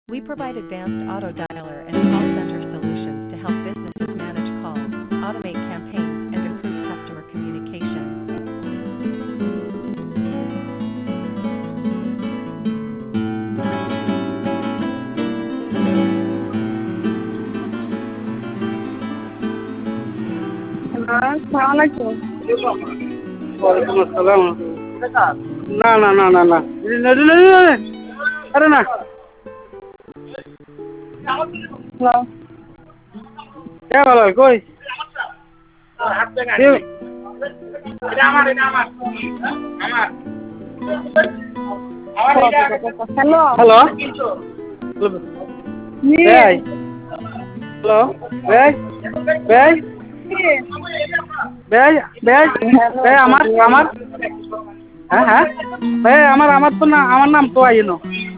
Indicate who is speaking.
Speaker 1: We provide advanced auto dialer and call center solutions to help businesses manage calls, automate campaigns, and improve customer communication.
Speaker 2: আসসালামু আলাইকুম।
Speaker 3: ওয়ালাইকুম আসসালাম। না না না না না আরে না
Speaker 2: হ্যালো।
Speaker 3: কে ভালো কই
Speaker 2: হ্যালো।
Speaker 3: হ্যালো
Speaker 2: জি।
Speaker 3: ভাই হ্যালো ভাই ভাই ভাই ভাই
Speaker 2: হ্যালো।
Speaker 3: ভাই আমার আমার হ্যাঁ হ্যাঁ ভাই আমার আমার তো না আমার নাম তো আইনো